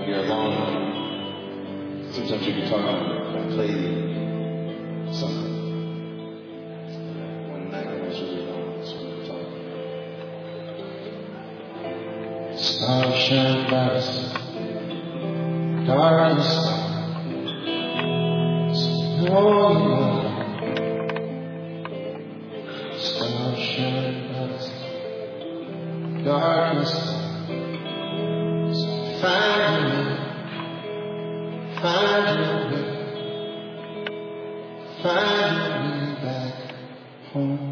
you're alone, sometimes your guitar can play something. One night I was really alone, that's when I was stars shine brightest, darkness, no more. Stars shine brightest, darkness. Find your way back home.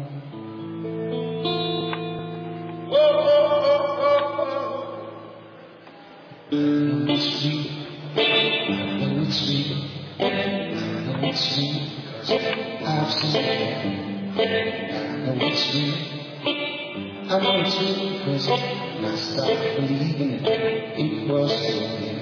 Whoa, whoa, whoa, whoa, whoa. I know it's sweet, I know it's sweet, I know it's sweet, 'cause I've seen it. I know it's sweet, I know it's sweet, because when I stopped believing it, it was still there.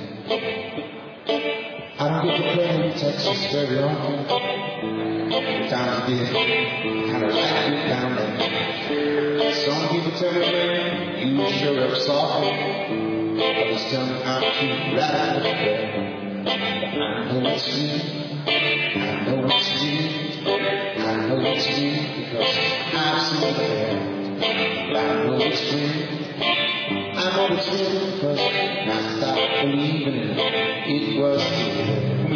I don't get to play in Texas very often. Times I did, kind of like it down there. Some people tell me, man, you sure up soft. Others tell me I'm too radical. I know it's sweet, I know it's sweet, I know it's sweet, because I've seen it there. I know it's sweet, I know it's sweet, because when I stopped believing it, it was still.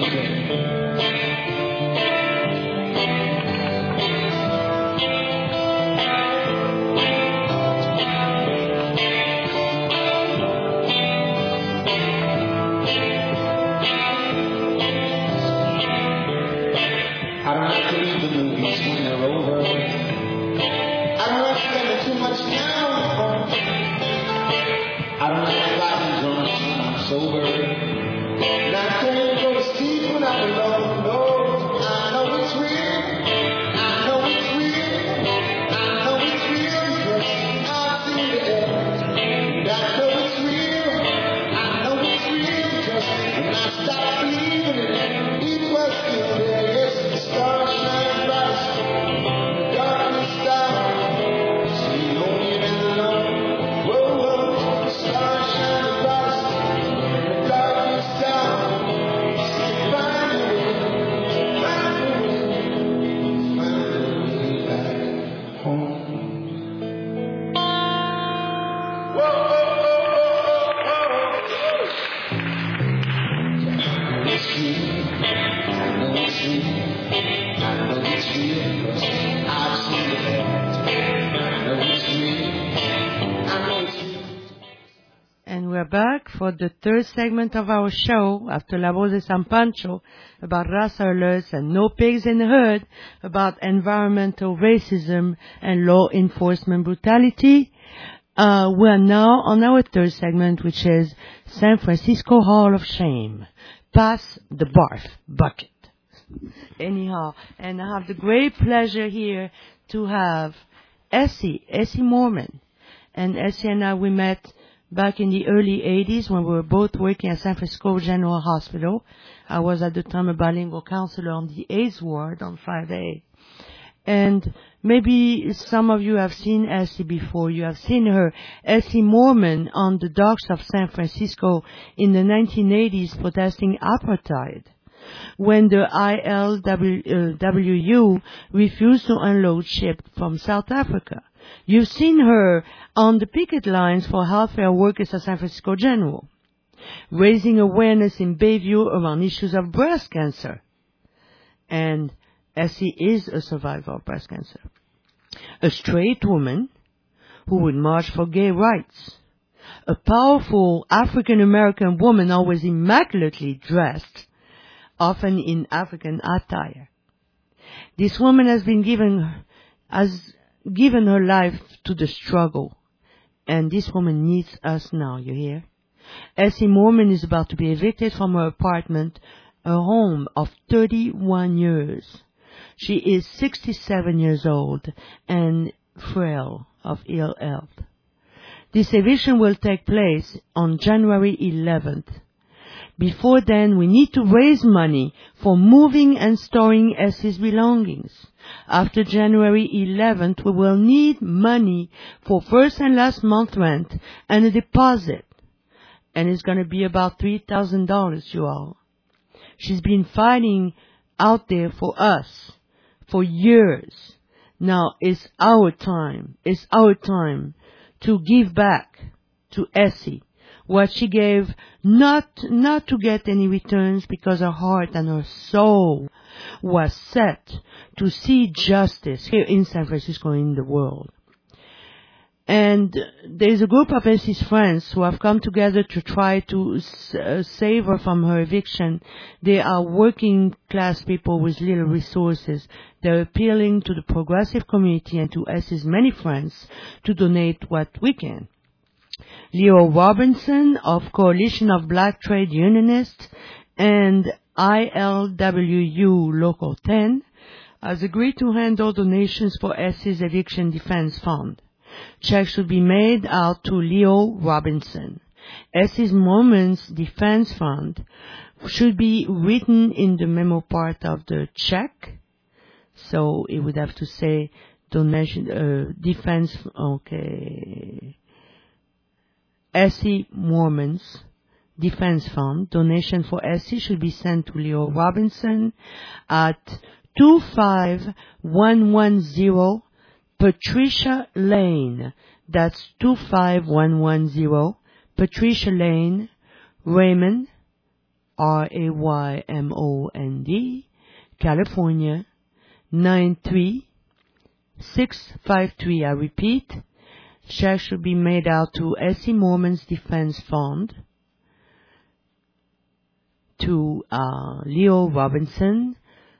I don't like to leave the movies when they're over. I don't like spending too much time on the phone. I don't like fighting drunks when I'm sober. And I can't go to sleep when I'm alone. No, I know it's real. I know it's real. I know it's real because I've seen it. And I know it's real. I know it's real because when I stopped believing it, it was still there. Yes, the stars shine bright. The darkness down. See, lonely and alone. Whoa, whoa, the stars shine bright. The darkness down. See, find a way back home. Whoa, whoa, whoa, whoa, whoa. It's sweet, I know it's sweet, I know it's sweet, because I've seen it. I know it's sweet, I know it's sweet. And we're back for the third segment of our show after La Voz de San Pancho about race alerts and no pigs in the hood, about environmental racism and law enforcement brutality. We're now on our third segment, which is San Francisco Hall of Shame. Pass the barf bucket. Anyhow, and I have the great pleasure here to have Essie Mormon. And Essie and I, we met back in the early 80s when we were both working at San Francisco General Hospital. I was at the time a bilingual counselor on the AIDS ward on 5A. And maybe some of you have seen Essie before. You have seen her, Essie Mormon, on the docks of San Francisco in the 1980s protesting apartheid, when the ILWU refused to unload ship from South Africa. You've seen her on the picket lines for healthcare workers at San Francisco General, raising awareness in Bayview around issues of breast cancer. And Essie is a survivor of breast cancer. A straight woman who would march for gay rights. A powerful African-American woman always immaculately dressed, often in African attire. This woman has given her life to the struggle. And this woman needs us now, you hear? Essie Mormon is about to be evicted from her apartment, a home of 31 years. She is 67 years old and frail of ill health. This eviction will take place on January 11th. Before then, we need to raise money for moving and storing Essie's belongings. After January 11th, we will need money for first and last month rent and a deposit. and it's going to be about $3,000, you all. She's been fighting out there for us for years. Now it's our time. It's our time to give back to Essie what she gave, not to get any returns, because her heart and her soul was set to see justice here in San Francisco and in the world. And there's a group of Essie's friends who have come together to try to save her from her eviction. They are working class people with little resources. They're appealing to the progressive community and to Essie's many friends to donate what we can. Leo Robinson of Coalition of Black Trade Unionists and ILWU Local 10 has agreed to handle donations for Essie's Eviction Defense Fund. Checks should be made out to Leo Robinson. Essie's Moments Defense Fund should be written in the memo part of the check. So it would have to say donation, defense, okay. Essie Mormons Defense Fund. Donation for Essie should be sent to Leo Robinson at 25110 Patricia Lane. That's 25110 Patricia Lane, Raymond, Raymond, California, 93653. I repeat, check should be made out to Essie Mormons Defense Fund, to Leo Robinson,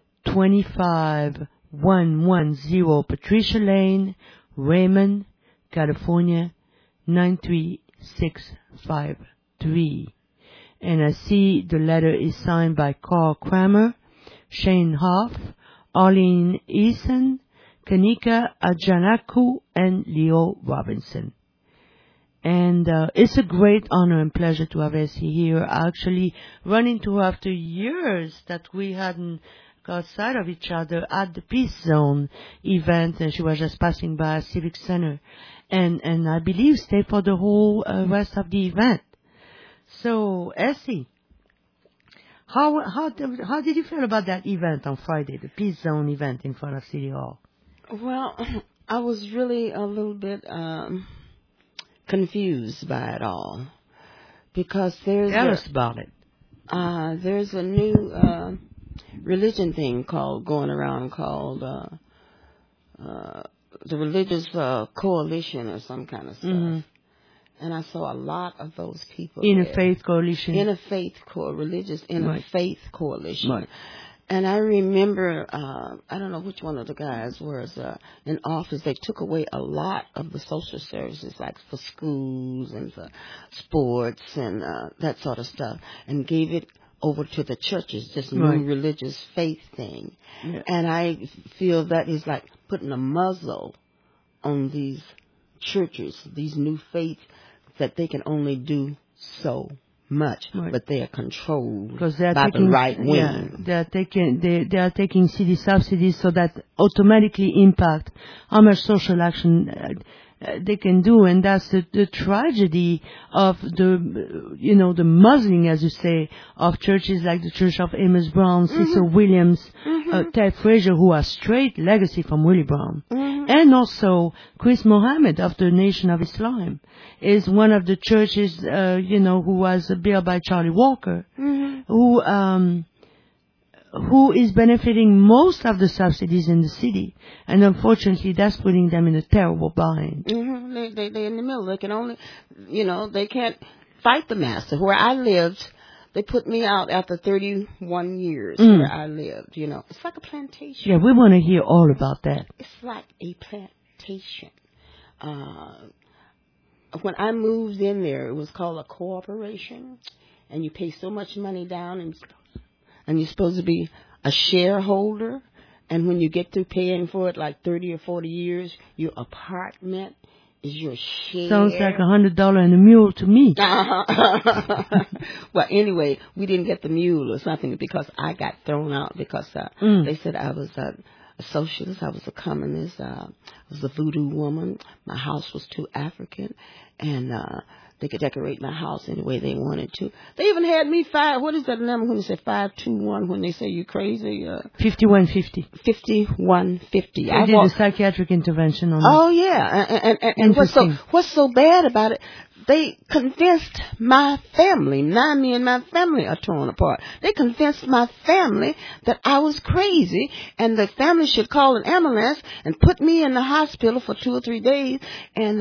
25110 Patricia Lane, Raymond, California, 93653. And I see the letter is signed by Carl Kramer, Shane Hoff, Arlene Eason, Kanika Ajanaku, and Leo Robinson. And it's a great honor and pleasure to have Essie here. I actually run into her after years that we hadn't got sight of each other at the Peace Zone event, and she was just passing by a Civic Center. And I believe stayed for the whole rest of the event. So, Essie, how did you feel about that event on Friday, the Peace Zone event in front of City Hall? Well, I was really a little bit confused by it all, because Tell us about it. There's a new religion thing going around called the Religious Coalition or some kind of stuff. Mm-hmm. And I saw a lot of those people Interfaith Coalition. Religious Interfaith Coalition. Right. And I remember, I don't know which one of the guys was in office. They took away a lot of the social services, like for schools and for sports and that sort of stuff, and gave it over to the churches, this new religious faith thing. Yeah. And I feel that is like putting a muzzle on these churches, these new faiths, that they can only do so much, but they are controlled by the right wing. Yeah, they are taking city subsidies, so that automatically impact how much social action they can do, and that's the tragedy of the muzzling, as you say, of churches like the Church of Amos Brown, mm-hmm. Cecil Williams, mm-hmm. Ted Frazier, who are straight legacy from Willie Brown, mm-hmm. and also Chris Mohammed of the Nation of Islam is one of the churches, who was built by Charlie Walker, mm-hmm. who is benefiting most of the subsidies in the city, and unfortunately that's putting them in a terrible bind. Mm-hmm. They're in the middle. They can only, they can't fight the master. Where I lived, they put me out after 31 years where I lived, It's like a plantation. Yeah, we want to hear all about that. It's like a plantation. When I moved in there, it was called a corporation, and you pay so much money down, and you're supposed to be a shareholder, and when you get through paying for it, like 30 or 40 years, your apartment is your share. Sounds like $100 and a mule to me. Well, anyway, we didn't get the mule or something because I got thrown out because they said I was a socialist, I was a communist, I was a voodoo woman, my house was too African, and they could decorate my house any way they wanted to. They even had me what is that number when they say 521 when they say you crazy? 5150. 5150. I did a psychiatric intervention on Oh, yeah. And what's so bad about it? They convinced my family, now me and my family are torn apart. They convinced my family that I was crazy and the family should call an ambulance and put me in the hospital for 2 or 3 days and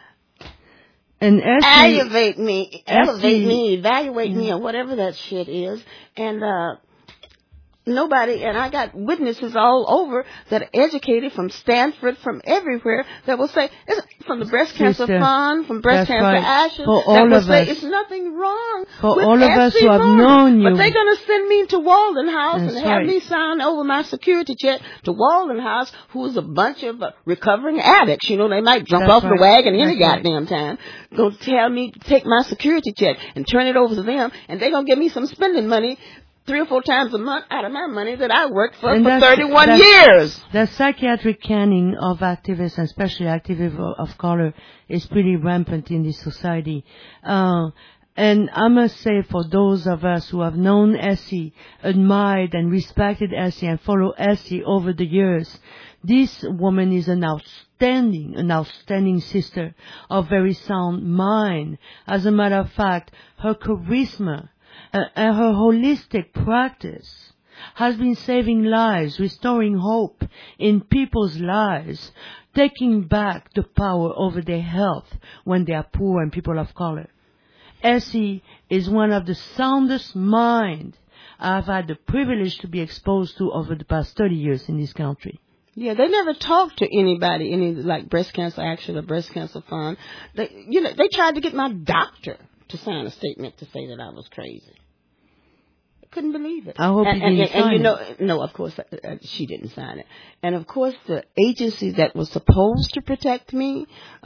evaluate me, evaluate me, or whatever that shit is. And nobody, and I got witnesses all over that are educated from Stanford, from everywhere, that will say, from the breast cancer fund, from breast cancer ashes, for all of us, it's nothing wrong for with all of us who have known you. But they're going to send me to Walden House and have me sign over my security check to Walden House, who's a bunch of recovering addicts. You know, they might jump off the wagon any goddamn time. Going to tell me to take my security check and turn it over to them, and they're going to give me some spending money 3 or 4 times a month out of my money that I worked for 31 years. The psychiatric canning of activists, and especially activists of color, is pretty rampant in this society. And I must say, for those of us who have known Essie, admired and respected Essie, and followed Essie over the years, this woman is an outstanding sister of very sound mind. As a matter of fact, her charisma and her holistic practice has been saving lives, restoring hope in people's lives, taking back the power over their health when they are poor and people of color. Essie is one of the soundest minds I've had the privilege to be exposed to over the past 30 years in this country. Yeah, they never talked to anybody, like Breast Cancer Action or Breast Cancer Fund. They tried to get my doctor to sign a statement to say that I was crazy. I couldn't believe it. I hope you didn't sign it. No, of course, she didn't sign it. And of course, the agency that was supposed to protect me,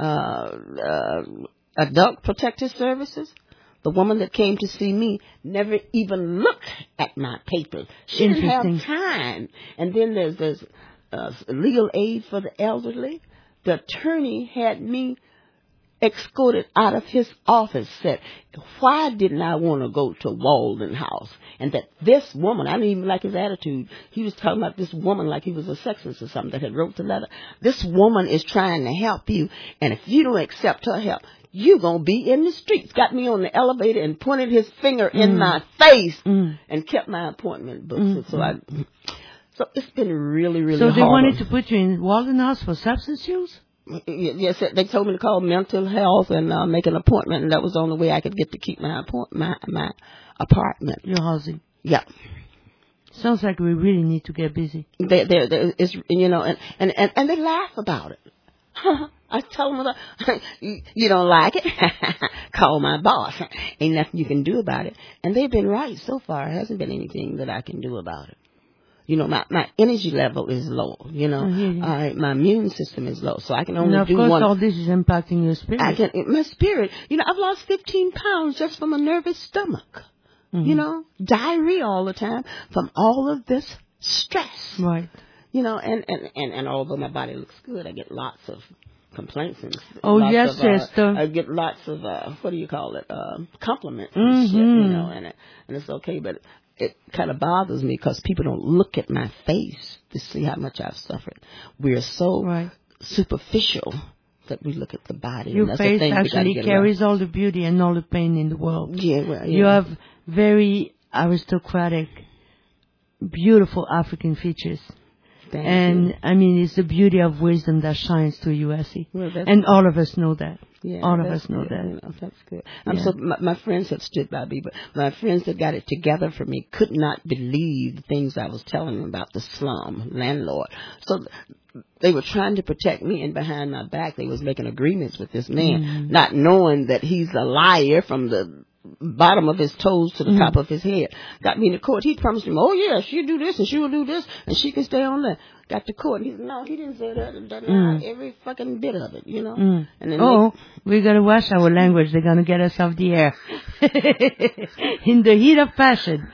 Adult Protective Services, the woman that came to see me never even looked at my papers. She didn't have time. And then there's legal aid for the elderly. The attorney had me escorted out of his office, said, why didn't I want to go to Walden House? And that this woman, I didn't even like his attitude. He was talking about this woman like he was a sexist or something that had wrote the letter. This woman is trying to help you, and if you don't accept her help, you're going to be in the streets. Got me on the elevator and pointed his finger in my face and kept my appointment booked. So it's been really, really hard. So they wanted to put you in Walden House for substance use? Yes, they told me to call mental health and make an appointment, and that was the only way I could get to keep my apartment. Your housing. Yeah. Sounds like we really need to get busy. It's, and they laugh about it. I tell them, you don't like it? Call my boss. Ain't nothing you can do about it. And they've been right so far. There hasn't been anything that I can do about it. You know, my energy level is low, my immune system is low, so I can only do one. Of course, all this is impacting your spirit. My spirit, I've lost 15 pounds just from a nervous stomach, diarrhea all the time from all of this stress. Right. And although my body looks good, I get lots of complaints and sister. I get lots of compliments and shit, and it's okay, but it kind of bothers me because people don't look at my face to see how much I've suffered. We're so superficial that we look at the body. Your and that's face the thing actually carries all the beauty and all the pain in the world. Yeah, well, You have very aristocratic, beautiful African features. Thank you. I mean, it's the beauty of wisdom that shines through you, Essie. Well, and all of us know that. Yeah, all of us know that. That's good. So my friends have stood by me, but my friends that got it together for me could not believe the things I was telling them about the slum landlord. So they were trying to protect me, and behind my back they was making agreements with this man, not knowing that he's a liar from the bottom of his toes to the top of his head. Got me in the court. He promised him, oh yeah, she'll do this and she will do this and she can stay on there. Got to court. He said, no, he didn't say that. Every fucking bit of it, And then we gotta watch our language. They're gonna get us off the air. In the heat of passion.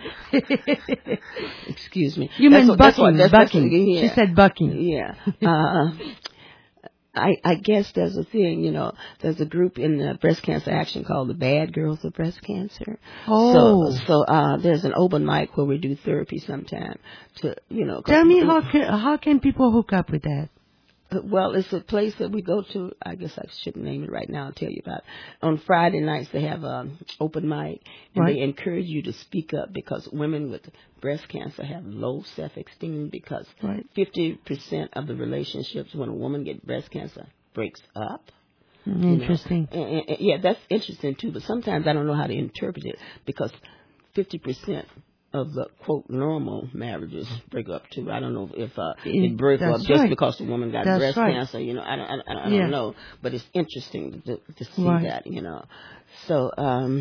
Excuse me. You meant bucking. Bucking. She said bucking. Yeah. I guess there's a thing, there's a group in the breast cancer action called the Bad Girls of Breast Cancer. Oh. So there's an open mic where we do therapy sometime to, Tell me how can people hook up with that? Well, it's a place that we go to. I guess I shouldn't name it right now. I'll tell you about it. On Friday nights, they have an open mic, and right. they encourage you to speak up because women with breast cancer have low self-esteem because right. 50% of the relationships when a woman gets breast cancer breaks up. Interesting. And yeah, that's interesting, too, but sometimes I don't know how to interpret it because 50% of the, quote, normal marriages break up, too. I don't know if it breaks up just right. because the woman got that's breast right. cancer. I don't know. But it's interesting to see right. that, So,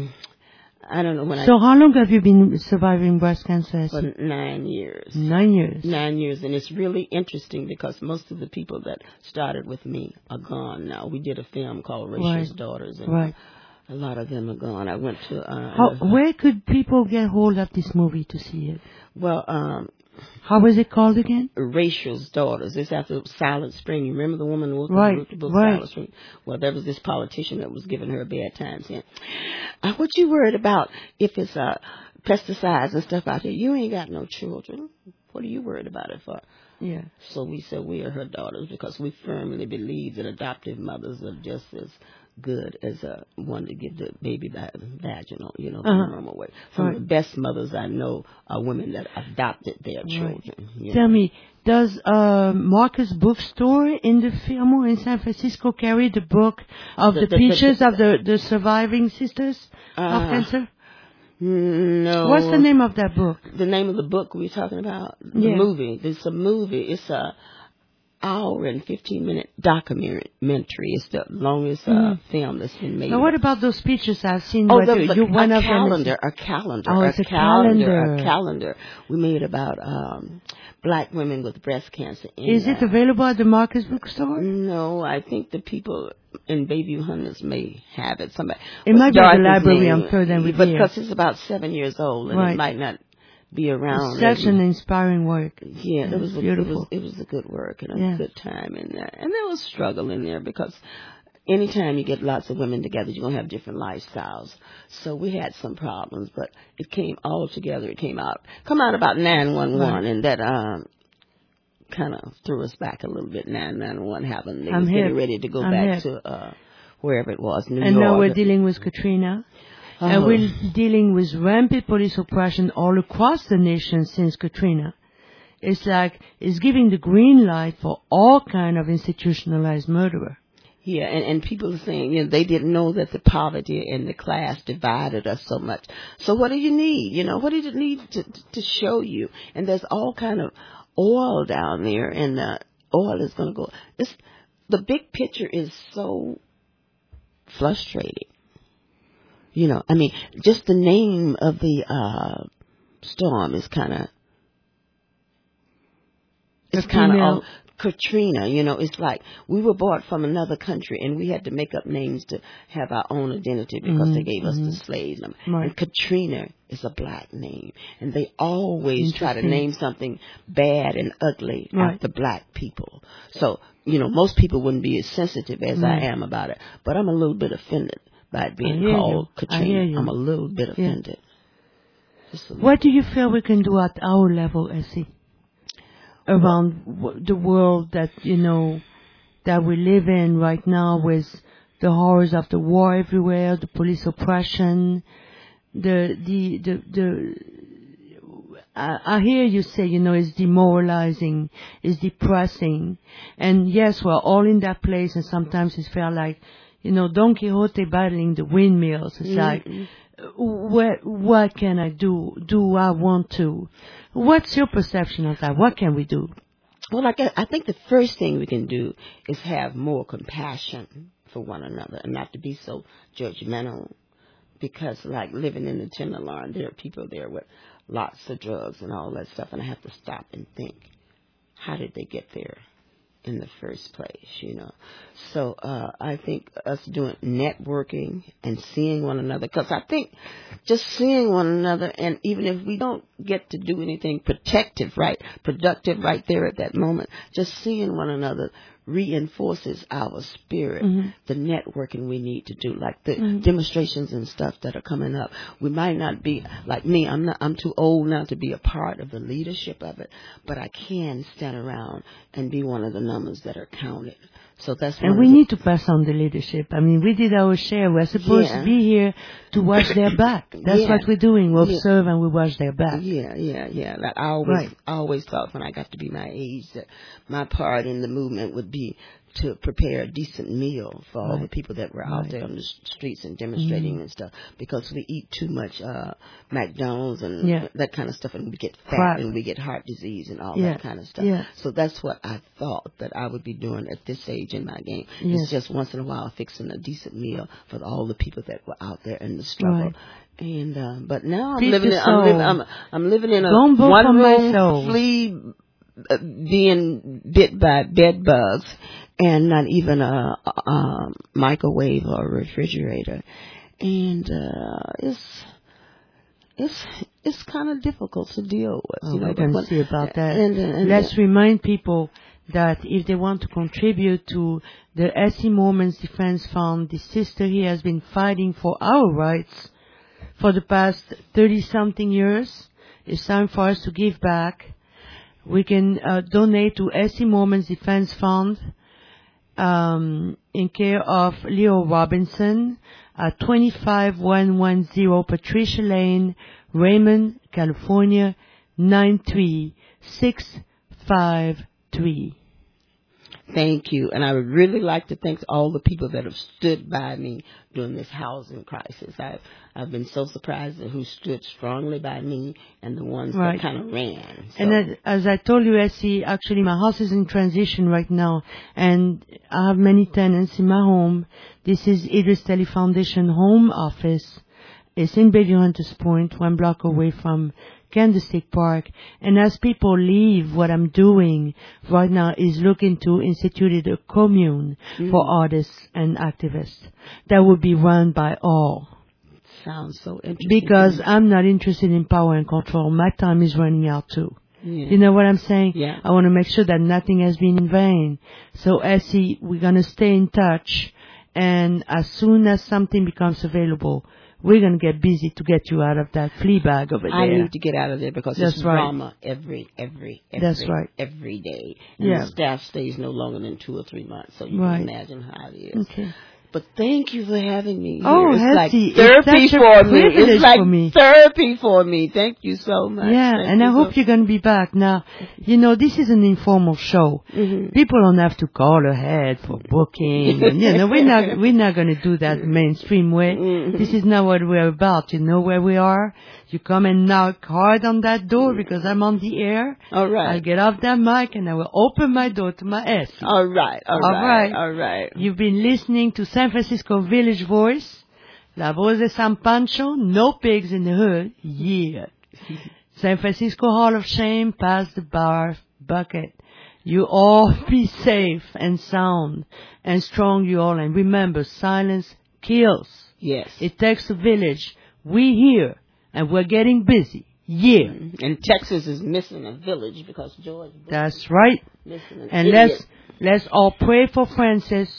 I don't know. So how long have you been surviving breast cancer? For 9 years. 9 years. 9 years. And it's really interesting because most of the people that started with me are gone now. We did a film called Rachel's right. Daughters. And right. A lot of them are gone. I went to... where could people get hold of this movie to see it? Well, how was it called again? Rachel's Daughters. It's after Silent Spring. You remember the woman who wrote the book Silent Spring? Well, there was this politician that was giving her a bad time saying, what you worried about if it's pesticides and stuff out here? You ain't got no children. What are you worried about it for? Yeah. So we said we are her daughters because we firmly believe that adoptive mothers are just as good as one to give the baby vaginal, the normal way. Some of the best mothers I know are women that adopted their children. Tell me, does Marcus Bookstore in the Fillmore in San Francisco carry the book of the pictures of the surviving sisters of cancer? No. What's the name of that book? The name of the book we're talking about? The movie. It's a movie. It's a hour and 15-minute documentary. It's the longest film that's been made. Now, what about those pictures I've seen? Oh, a calendar. Oh, it's a calendar. A calendar we made about black women with breast cancer. Is it available at the Marcus Bookstore? No, I think the people in Bayview Hunters may have it. Somebody. It might be at the library on 3rd and But because it's about 7 years old, and it might not be around. Such an inspiring work. Yeah, it was beautiful. It was a good work and a good time in there. And there was struggle in there because anytime you get lots of women together, you're going to have different lifestyles. So we had some problems, but it came all together. It come out about 9/11, and that kind of threw us back a little bit. 9/11 happened. They was getting ready to go back to wherever it was, New York. And now we're dealing with Katrina. And we're dealing with rampant police oppression all across the nation since Katrina. It's like it's giving the green light for all kind of institutionalized murderer. Yeah, and people are saying, they didn't know that the poverty and the class divided us so much. So what do you need? What do you need to show you? And there's all kind of oil down there, and the oil is going to go. The big picture is so frustrating. Just the name of the storm is kind of, Katrina, it's like we were bought from another country and we had to make up names to have our own identity because they gave us the slave number. Right. And Katrina is a black name, and they always try to name something bad and ugly after black people. So, most people wouldn't be as sensitive as I am about it, but I'm a little bit offended by it being called Katrina. I'm a little bit offended. What do you feel we can do at our level, Essie, around the world that that we live in right now, with the horrors of the war everywhere, the police oppression, I hear you say, it's demoralizing, it's depressing, and yes, we're all in that place, and sometimes it feels like, Don Quixote battling the windmills. It's like, what can I do? Do I want to? What's your perception of that? What can we do? Well, I think the first thing we can do is have more compassion for one another and not to be so judgmental. Because, like, living in the Tenderloin, there are people there with lots of drugs and all that stuff, and I have to stop and think, how did they get there in the first place, So I think us doing networking and seeing one another, because I think just seeing one another, and even if we don't get to do anything productive right there at that moment, just seeing one another reinforces our spirit, the networking we need to do, like the demonstrations and stuff that are coming up. We might not be, like me, I'm too old now to be a part of the leadership of it, but I can stand around and be one of the numbers that are counted. So that's and we need to pass on the leadership. I mean, we did our share. We're supposed to be here to watch their back. That's what we're doing. We observe and we watch their back. Like I always thought when I got to be my age that my part in the movement would be to prepare a decent meal for all the people that were out there on the streets and demonstrating and stuff, because we eat too much McDonald's and that kind of stuff, and we get fat and we get heart disease and all that kind of stuff. So that's what I thought that I would be doing at this age in my game. It's just once in a while fixing a decent meal for all the people that were out there in the struggle. And but now I'm living in a one-room flea being bit by bed bugs, and not even a microwave or a refrigerator, and it's kind of difficult to deal with. I can see about that. And let's remind people that if they want to contribute to the SE Moments Defense Fund, the sister here has been fighting for our rights for the past 30-something years. It's time for us to give back. We can donate to SE Moments Defense Fund in care of Leo Robinson at 25110 Patricia Lane, Raymond, California, 93653. Thank you. And I would really like to thank all the people that have stood by me during this housing crisis. I've been so surprised at who stood strongly by me and the ones that kind of ran. So. And as I told you, Essie, actually my house is in transition right now, and I have many tenants in my home. This is Idris Teli Foundation home office. It's in Bayview Hunters Point, 1 block away from Candlestick Park. And as people leave, what I'm doing right now is looking to institute a commune for artists and activists that will be run by all. Sounds so interesting. Because I'm not interested in power and control. My time is running out too. You know what I'm saying? I want to make sure that nothing has been in vain. So Essie, we're going to stay in touch, and as soon as something becomes available, we're going to get busy to get you out of that flea bag over there. I need to get out of there because it's drama every day. And the staff stays no longer than 2 or 3 months, so you can imagine how it is. Okay. But thank you for having me here. Oh, it's Hetty, like therapy for me. It's like therapy for me. Thank you so much. Yeah, and I hope you're going to be back. Now, this is an informal show. People don't have to call ahead for booking. And, we're not going to do that the mainstream way. This is not what we're about. You know where we are. You come and knock hard on that door because I'm on the air. All right. I'll get off that mic and I will open my door to my ass. All right. You've been listening to San Francisco Village Voice, La Voz de San Pancho, No Pigs in the Hood, San Francisco Hall of Shame, pass the bar bucket. You all be safe and sound and strong, you all. And remember, silence kills. Yes. It takes a village. We here. And we're getting busy. And Texas is missing a village because George Bush. That's right. And let's all pray for Francis.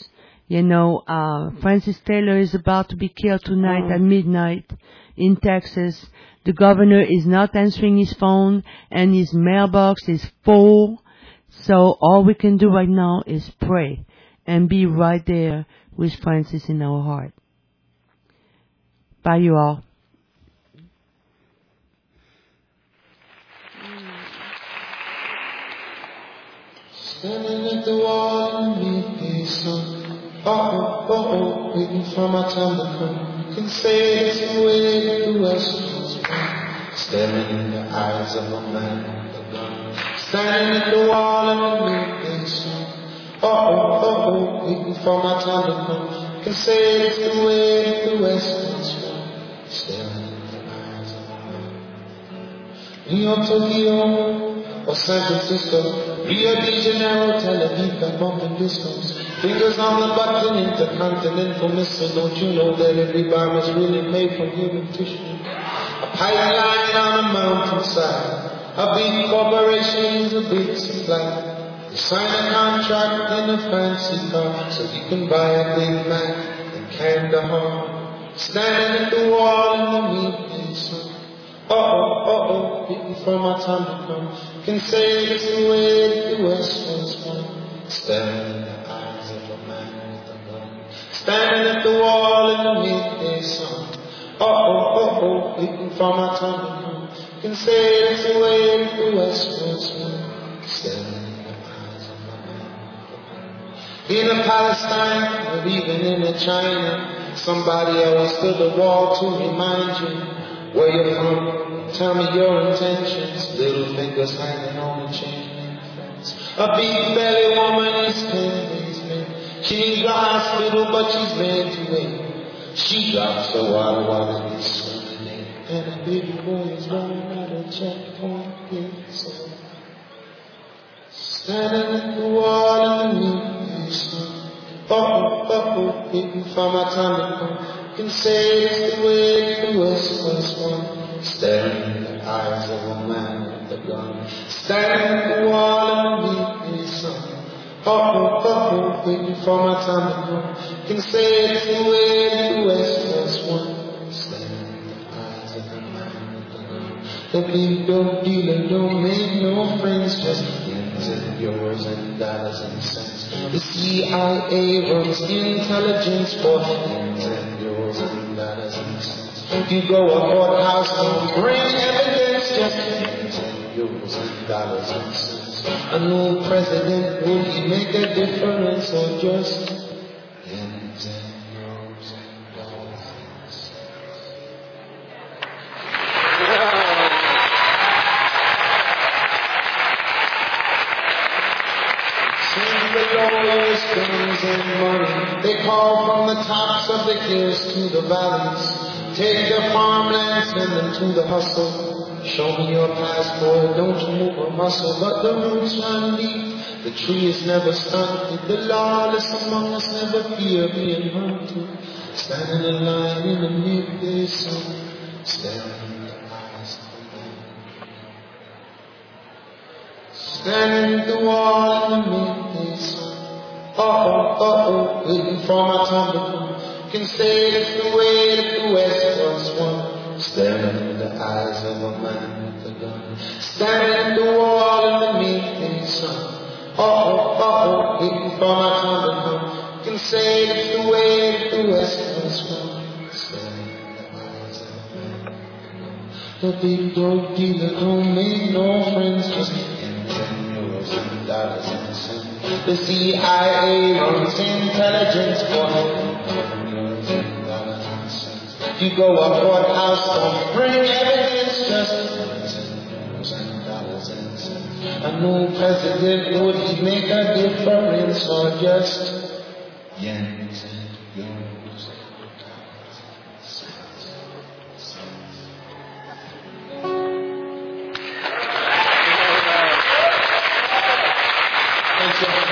Francis Taylor is about to be killed tonight at midnight in Texas. The governor is not answering his phone, and his mailbox is full. So all we can do right now is pray and be right there with Francis in our heart. Bye, you all. Standing at the wall underneath the sun. Waiting for my time to come. Can say it's the way the West was born. Staring in the eyes of a man with a gun. Standing at the wall underneath the sun. Waiting for my time to come. Can say it's the way the West was born. Staring in the eyes of a man. New York, Tokyo, or San Francisco, Rio de Janeiro, Tel Aviv, and bumping discos. Fingers on the button, intercontinental missile. Don't you know that every bomb is really made from human tissue? A pipeline on a mountainside. A big corporation is a big supply. Sign a contract in a fancy car so you can buy a Big Mac in Kandahar. Standing at the wall in the midday sun. Waiting for my time to come. Can say it's the way the West was won. Staring in the eyes of a man with a gun. Standing at the wall in the midday sun. Waiting for my time to come. Can say it's the way the West was won. Staring in a Palestine, or even in a China, somebody always built a wall to remind you where you're from. Tell me your intentions. Little fingers hanging on a chain. A big belly woman is 10 days late. She needs a hospital, but she's meant to wait. She drops the water while it is swimming, and a baby boy is running out of checkpoint gates. Standing at the wall in the midday sun. Waiting for my time to come. Can say it's the way the West was won. Staring in the eyes of a man with a gun. Standing at the wall in the midday sun. Waiting for my time to come. Can say it's the way the West was won. Staring in the eyes of a man with a gun. The big dope dealer don't make no friends, just ends and yours and dollars and cents. The CIA runs intelligence for ends and yours and dollars and cents. You go a courthouse and bring evidence, just ends and yours and dollars and cents. A new president, would he make a difference or just ends and yours and dollars and cents? Guns and money, they call from the tops of the hills to the valleys. Take the farmland, send them to the hustle. Show me your passport, don't you move a muscle. But the roots run deep, the tree is never stunted. The lawless among us never fear being hunted. Standing in line in the midday sun, staring in the eyes of the man. Standing at the wall in the midday sun. Waiting for my time to come. Can say it's the way that the West was won. Staring in the eyes of a man with a gun. Standing at the wall in the midday sun. Waiting for my time to come. Can say it's the way that the West was won. Staring in the eyes of a man with a gun. The big dope dealer don't make no friends, just ends and euros and dollars and cents. The CIA runs intelligence for millions and dollars and cents. You go a courthouse, don't bring evidence, just millions and dollars and cents. A new president, would he make a difference or just yens and euros and dollars and cents? Thank you.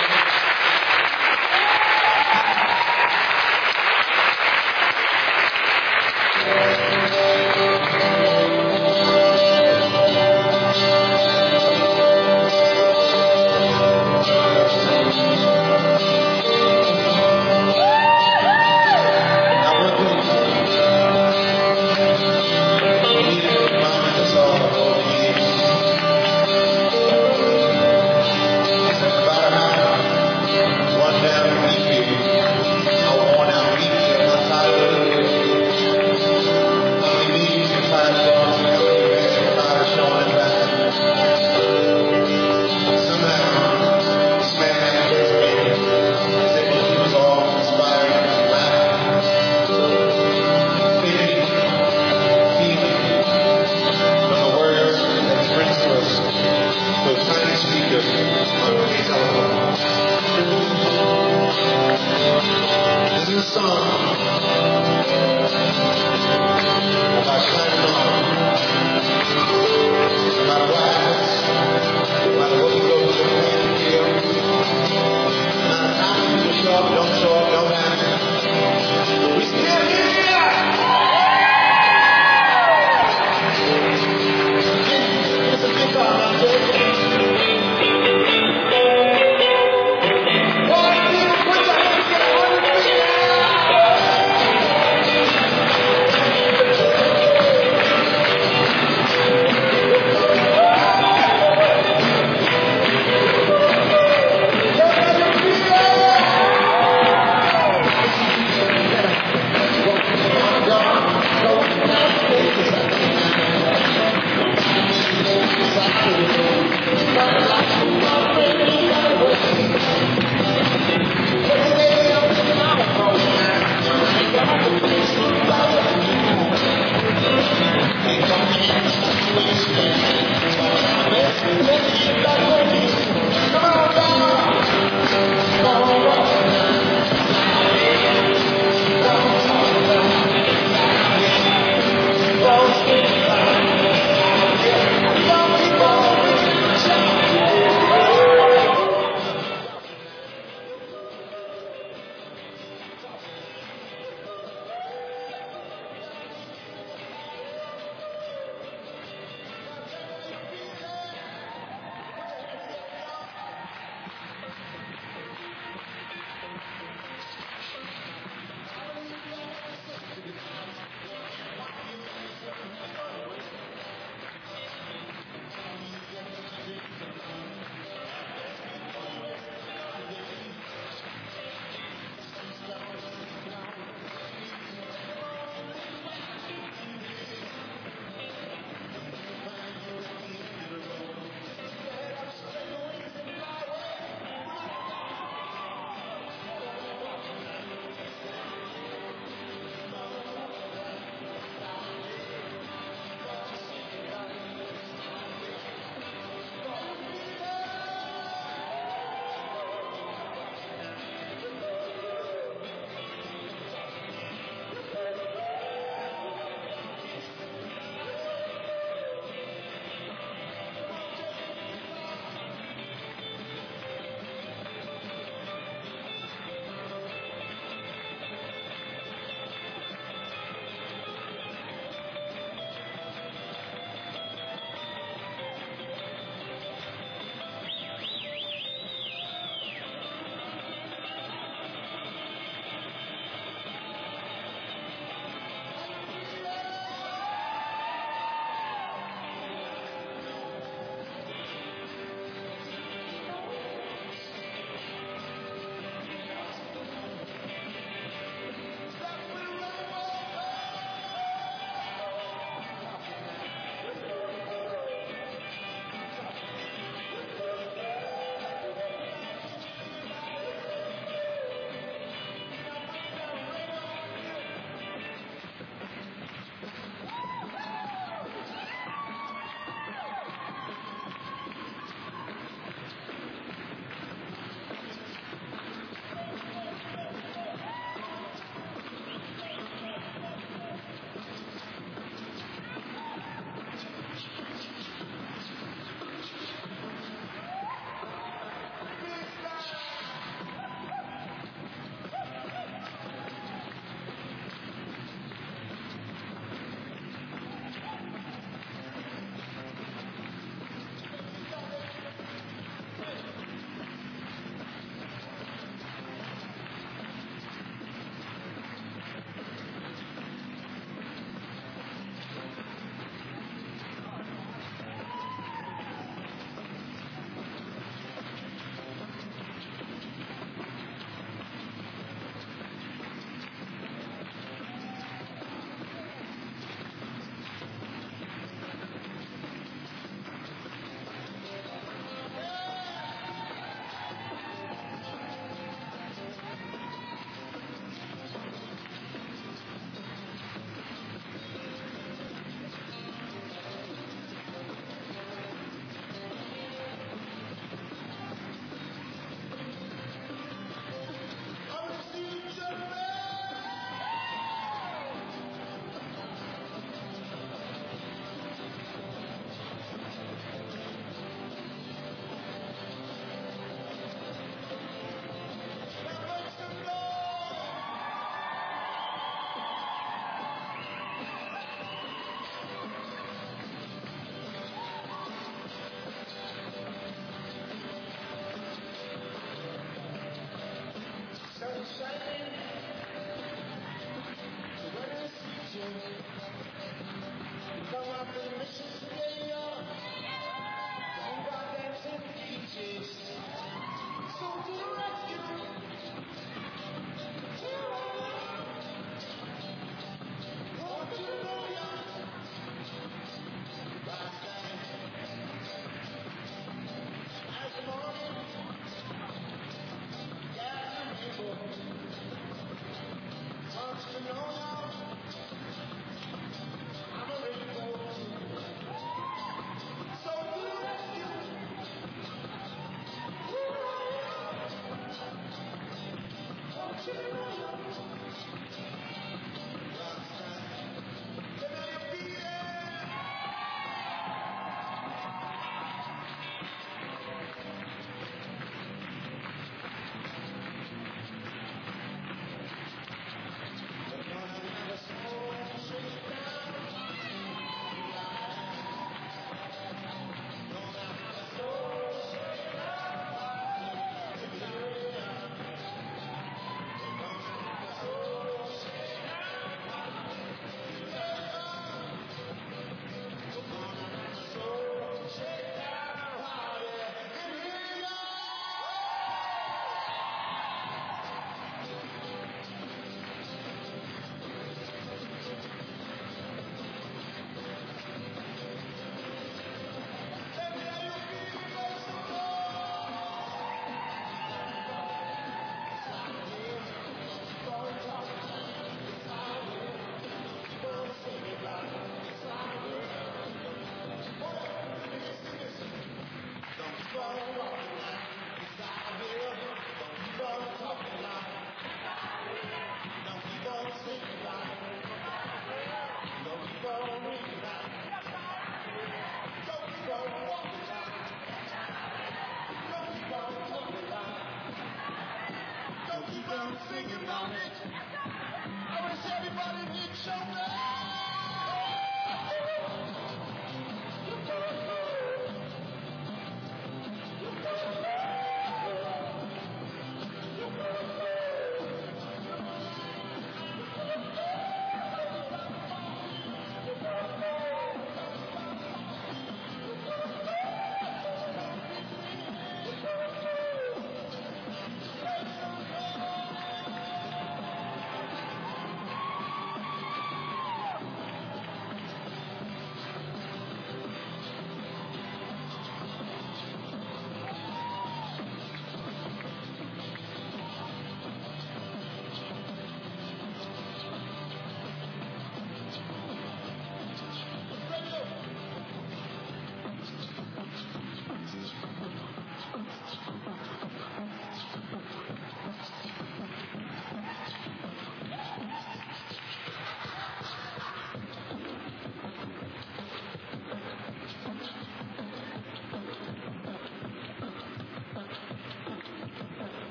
exciting